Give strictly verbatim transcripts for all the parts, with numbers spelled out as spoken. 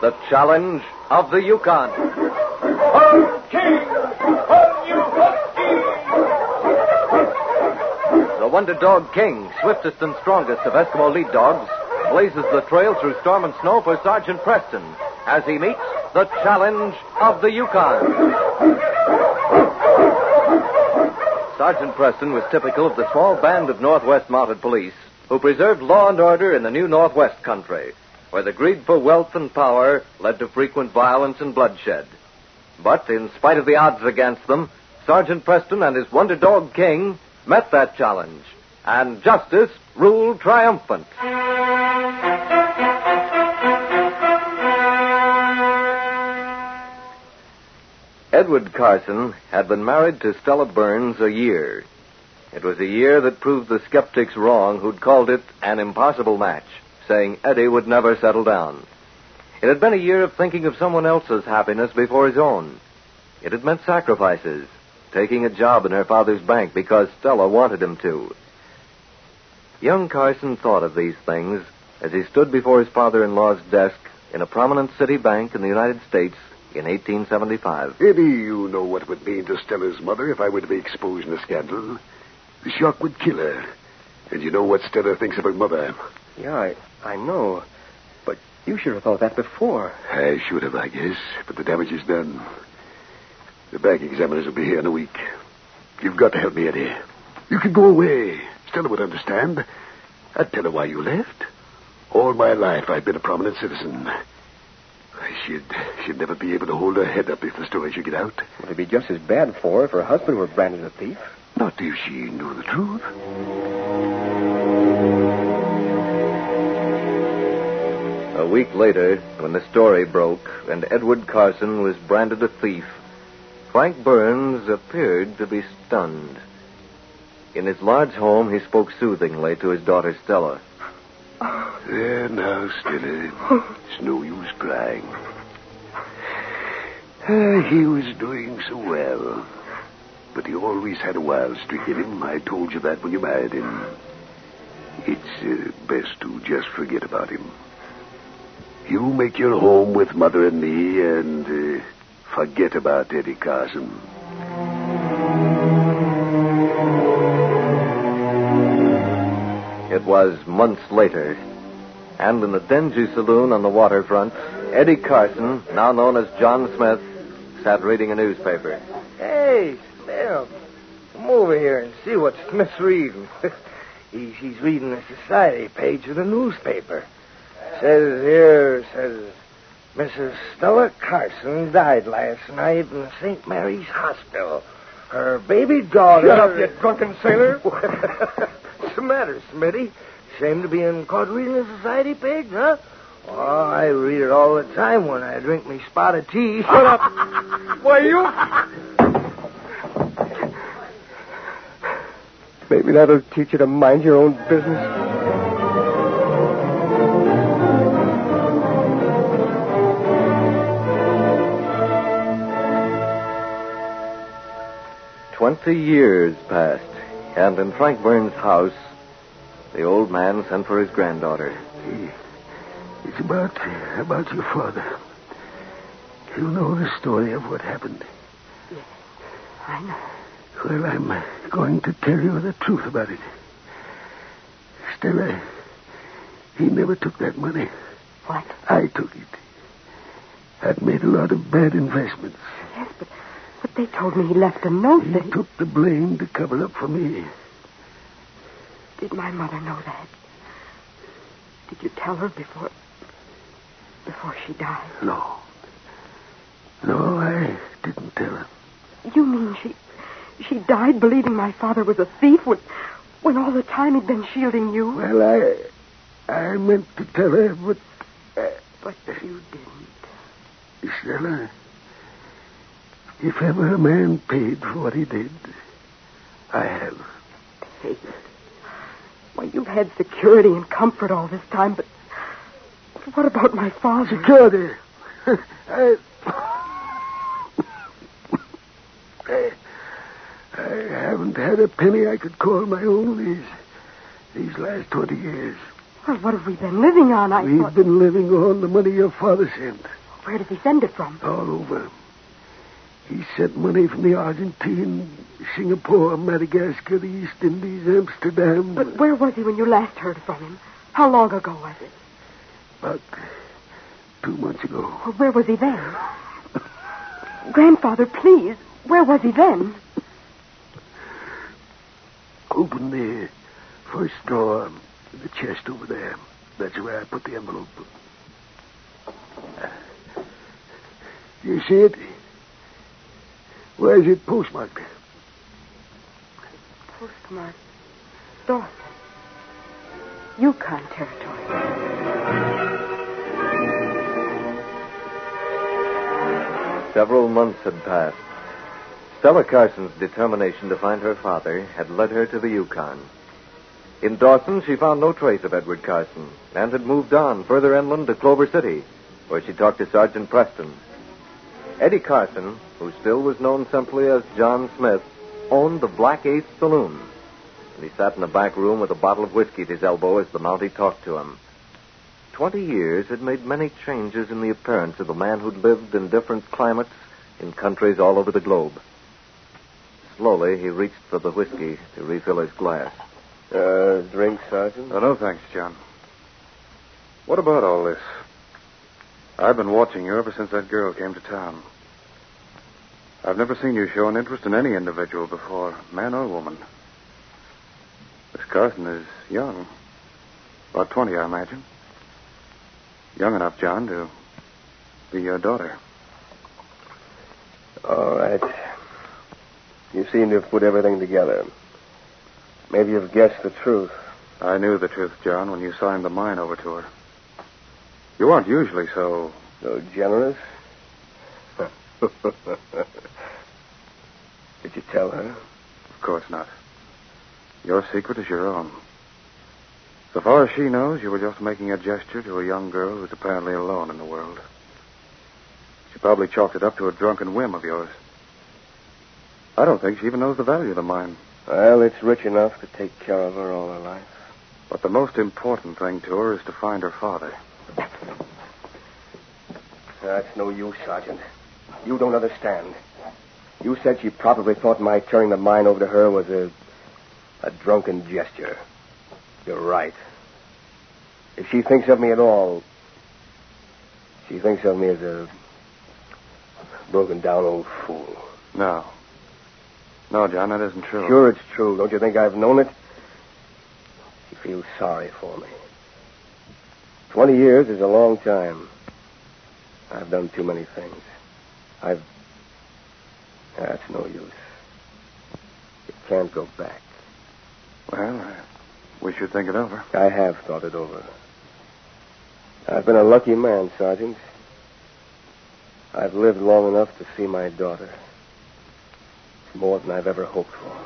The Challenge of the Yukon. On King! On you husky! The Wonder Dog King, swiftest and strongest of Eskimo lead dogs, blazes the trail through storm and snow for Sergeant Preston as he meets the Challenge of the Yukon. Sergeant Preston was typical of the small band of Northwest Mounted Police who preserved law and order in the new Northwest country, where the greed for wealth and power led to frequent violence and bloodshed. But in spite of the odds against them, Sergeant Preston and his Wonder Dog King met that challenge, and justice ruled triumphant. Edward Carson had been married to Stella Burns a year. It was a year that proved the skeptics wrong who'd called it an impossible match, saying Eddie would never settle down. It had been a year of thinking of someone else's happiness before his own. It had meant sacrifices, taking a job in her father's bank because Stella wanted him to. Young Carson thought of these things as he stood before his father-in-law's desk in a prominent city bank in the United States in eighteen seventy-five. Eddie, you know what it would mean to Stella's mother if I were to be exposed in a scandal. The shock would kill her. And you know what Stella thinks of her mother. Yeah, I, I know. But you should have thought that before. I should have, I guess. But the damage is done. The bank examiners will be here in a week. You've got to help me, Eddie. You can go away. Stella would understand. I'd tell her why you left. All my life I've been a prominent citizen. She'd, she'd never be able to hold her head up if the story should get out. Well, it'd be just as bad for her if her husband were branded a thief. Not if she knew the truth. A week later, when the story broke and Edward Carson was branded a thief, Frank Burns appeared to be stunned. In his large home, he spoke soothingly to his daughter Stella. There now, Stella. It's no use crying. Uh, he was doing so well. But he always had a wild streak in him. I told you that when you married him. It's uh, best to just forget about him. You make your home with Mother and me and uh, forget about Eddie Carson. It was months later, and in the dingy saloon on the waterfront, Eddie Carson, now known as John Smith, sat reading a newspaper. Hey, Slim, come over here and see what Smith's reading. he, he's reading the society page of the newspaper. Says here, says, Missus Stella Carson died last night in Saint Mary's Hospital. Her baby daughter... Shut up, you drunken sailor. What's the matter, Smitty? Ashamed to be in caught reading the society page, huh? Oh, I read it all the time when I drink me spot of tea. Shut up. Why, you... Maybe that'll teach you to mind your own business. Twenty years passed, and in Frank Burns' house, the old man sent for his granddaughter. It's about, about your father. You know the story of what happened. Yes, I know. Well, I'm going to tell you the truth about it. Stella, he never took that money. What? I took it. I'd made a lot of bad investments. Yes, but, but they told me he left a note He that he... took the blame to cover up for me. Did my mother know that? Did you tell her before... before she died? No. No, I didn't tell her. You mean she... she died believing my father was a thief when... when all the time he'd been shielding you? Well, I... I meant to tell her, but... Uh, but you didn't. Stella, if ever a man paid for what he did, I have. Paid? Well, you've had security and comfort all this time, but... what about my father? Security? I... I... I haven't had a penny I could call my own these... these last twenty years. Well, what have we been living on? I We've thought... been living on the money your father sent. Where does he send it from? All over. He sent money from the Argentine, Singapore, Madagascar, the East Indies, Amsterdam. But where was he when you last heard from him? How long ago was it? About two months ago. Well, where was he then? Grandfather, please. Where was he then? Open the first drawer, the chest over there. That's where I put the envelope. You see it? Where is it postmarked? Postmarked Dawson. Yukon Territory. Several months had passed. Stella Carson's determination to find her father had led her to the Yukon. In Dawson, she found no trace of Edward Carson and had moved on further inland to Clover City, where she talked to Sergeant Preston. Eddie Carson, who still was known simply as John Smith, owned the Black Ace Saloon. And he sat in a back room with a bottle of whiskey at his elbow as the Mountie talked to him. Twenty years had made many changes in the appearance of the man who'd lived in different climates in countries all over the globe. Slowly, he reached for the whiskey to refill his glass. Uh, drink, Sergeant? Oh, no, thanks, John. What about all this? I've been watching you ever since that girl came to town. I've never seen you show an interest in any individual before, man or woman. Miss Carson is young. About twenty, I imagine. Young enough, John, to be your daughter. All right. You seem to have put everything together. Maybe you've guessed the truth. I knew the truth, John, when you signed the mine over to her. You aren't usually so... So generous? Did you tell her? Of course not. Your secret is your own. So far as she knows, you were just making a gesture to a young girl who's apparently alone in the world. She probably chalked it up to a drunken whim of yours. I don't think she even knows the value of the mine. Well, it's rich enough to take care of her all her life. But the most important thing to her is to find her father. That's no use, Sergeant. You don't understand. You said she probably thought my turning the mine over to her was a... a drunken gesture. You're right. If she thinks of me at all, she thinks of me as a broken-down old fool. No. No, John, that isn't true. Sure it's true. Don't you think I've known it? She feels sorry for me. Twenty years is a long time. I've done too many things. I've... That's no use. You can't go back. Well, I wish you'd think it over. I have thought it over. I've been a lucky man, Sergeant. I've lived long enough to see my daughter. It's more than I've ever hoped for.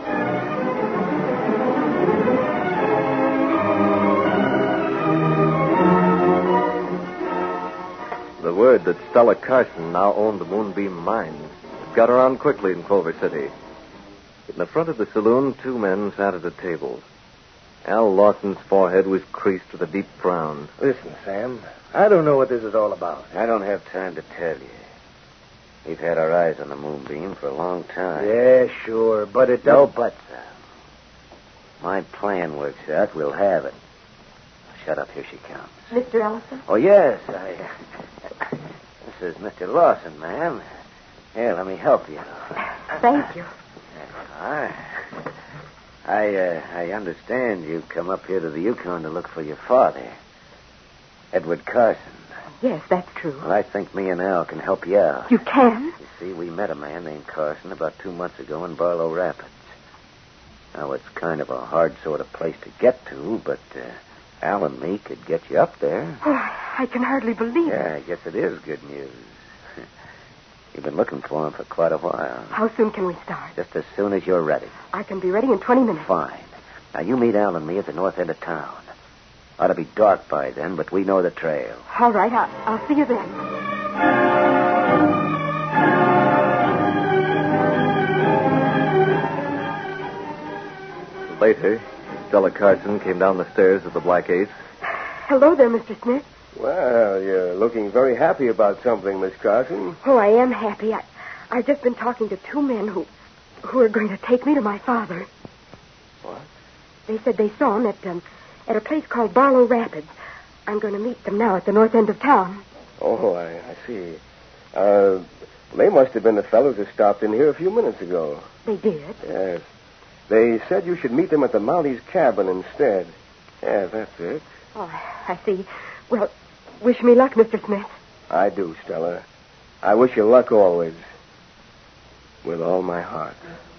The word that Stella Carson now owned the Moonbeam Mine had got around quickly in Clover City. In the front of the saloon, two men sat at a table. Al Lawson's forehead was creased with a deep frown. Listen, Sam, I don't know what this is all about. I don't have time to tell you. We've had our eyes on the Moonbeam for a long time. Yeah, sure, but it No don't... buts, Sam. My plan works out, we'll have it. Shut up, here she comes. Mister Ellison? Oh, yes, I... This is Mister Lawson, ma'am. Here, let me help you. Thank you. All right. I, uh, I understand you've come up here to the Yukon to look for your father, Edward Carson. Yes, that's true. Well, I think me and Al can help you out. You can? You see, we met a man named Carson about two months ago in Barlow Rapids. Now, it's kind of a hard sort of place to get to, but uh, Al and me could get you up there. Oh, I can hardly believe Yeah, it. I guess it is good news. You've been looking for him for quite a while. How soon can we start? Just as soon as you're ready. I can be ready in twenty minutes. Fine. Now, you meet Al and me at the north end of town. Ought to be dark by then, but we know the trail. All right, I'll, I'll see you then. Later, Stella Carson came down the stairs of the Black Ace. hello there, Mister Smith. Well, you're looking very happy about something, Miss Carson. Oh, I am happy. I, I've just been talking to two men who, who are going to take me to my father. What? They said they saw him at, um, at a place called Barlow Rapids. I'm going to meet them now at the north end of town. Oh, I, I see. Uh, they must have been the fellows who stopped in here a few minutes ago. They did? Yes. They said you should meet them at the Mounties' cabin instead. Yeah, that's it. Oh, I see. Well, wish me luck, Mister Smith. I do, Stella. I wish you luck always. With all my heart.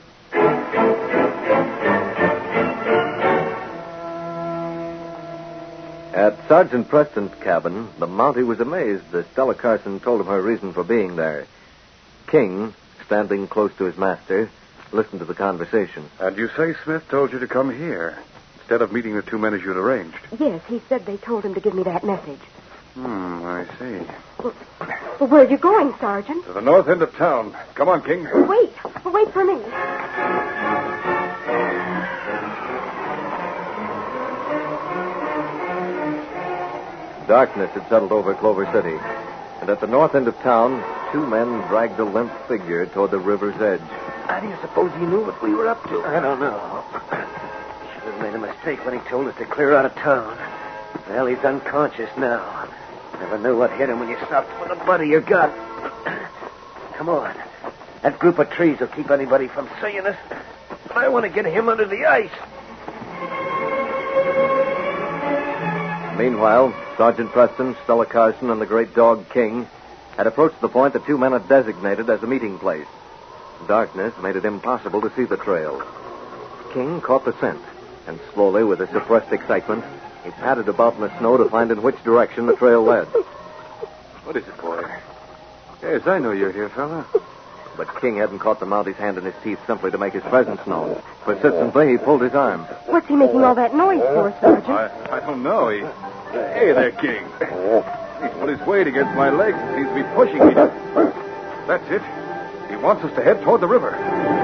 At Sergeant Preston's cabin, the Mountie was amazed as Stella Carson told him her reason for being there. King, standing close to his master, listened to the conversation. And you say Smith told you to come here, instead of meeting the two men as you'd arranged? Yes, he said they told him to give me that message. Hmm, I see. Well, well where are you going, Sergeant? To the north end of town. Come on, King. Wait. Wait for me. Darkness had settled over Clover City, and at the north end of town, two men dragged a limp figure toward the river's edge. How do you suppose he knew what we were up to? I don't know. Should have made a mistake when he told us to clear out of town. Well, he's unconscious now. Never knew what hit him when you stopped with the butt of your gun. Come on. That group of trees will keep anybody from seeing us. But I want to get him under the ice. Meanwhile, Sergeant Preston, Stella Carson, and the great dog King had approached the point the two men had designated as a meeting place. Darkness made it impossible to see the trail. King caught the scent, and slowly, with a suppressed excitement, he padded about in the snow to find in which direction the trail led. What is it, boy? Yes, I know you're here, fella. But King hadn't caught the Mountie's hand in his teeth simply to make his presence known. Persistently, he pulled his arm. What's he making all that noise for, Sergeant? I, I don't know. He... Hey there, King. He's put his weight against my legs and seems to be pushing me. That's it. He wants us to head toward the river.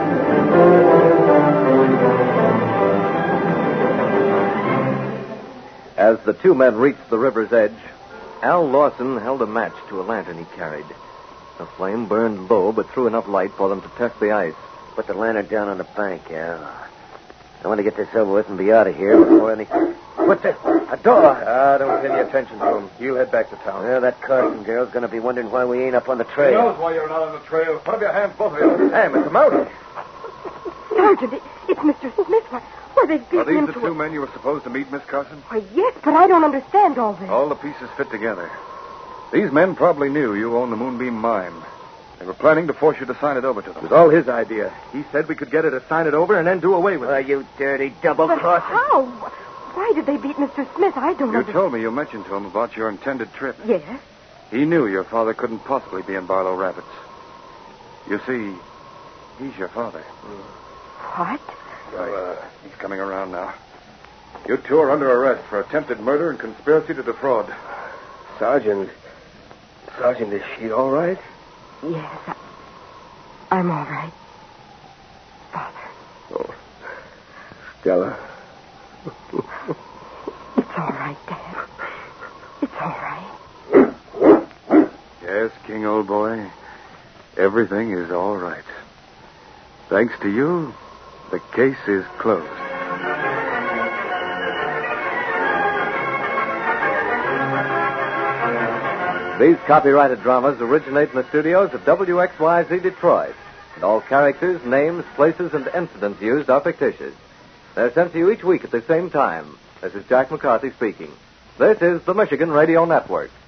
As the two men reached the river's edge, Al Lawson held a match to a lantern he carried. The flame burned low, but threw enough light for them to test the ice. Put the lantern down on the bank, Al. I want to get this over with and be out of here before any... What's that? A door! Ah, don't pay any attention to him. You head back to town. Well, that Carson girl's going to be wondering why we ain't up on the He trail. knows why you're not on the trail. Put up your hands, both of you. Hey, Mister Mountie. Sergeant, it, it's Mister Smith. Why, why they've Are beaten these him the to two a... men you were supposed to meet, Miss Carson? Why, yes, but I don't understand all this. All the pieces fit together. These men probably knew you owned the Moonbeam mine. They were planning to force you to sign it over to them. It was all his idea. He said we could get her to sign it over and then do away with Why, it. you dirty But double-crosser. how? Why did they beat Mister Smith? I don't You understand. told me you mentioned to him about your intended trip. Yes? He knew your father couldn't possibly be in Barlow Rapids. You see, he's your father. What? Right. Uh, he's coming around now. You two are under arrest for attempted murder and conspiracy to defraud. Sergeant. Sergeant, is she all right? Yes, I, I'm all right. Father. Oh. Stella. It's all right, Dad. It's all right. Yes, King, old boy. Everything is all right. Thanks to you, the case is closed. These copyrighted dramas originate in the studios of W X Y Z Detroit. And all characters, names, places, and incidents used are fictitious. They're sent to you each week at the same time. This is Jack McCarthy speaking. This is the Michigan Radio Network.